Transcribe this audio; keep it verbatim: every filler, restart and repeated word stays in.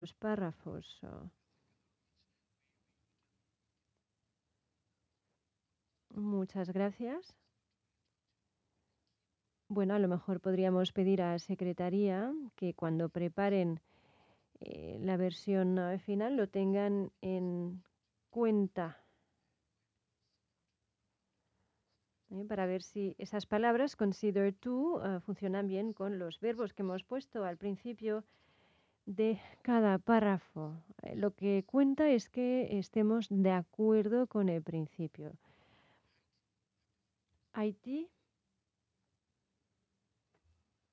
los párrafos. Oh. Muchas gracias. Bueno, a lo mejor podríamos pedir a Secretaría que cuando preparen eh, la versión eh, final lo tengan en cuenta, ¿eh? Para ver si esas palabras, consider to, eh, funcionan bien con los verbos que hemos puesto al principio de cada párrafo. Eh, lo que cuenta es que estemos de acuerdo con el principio. Haití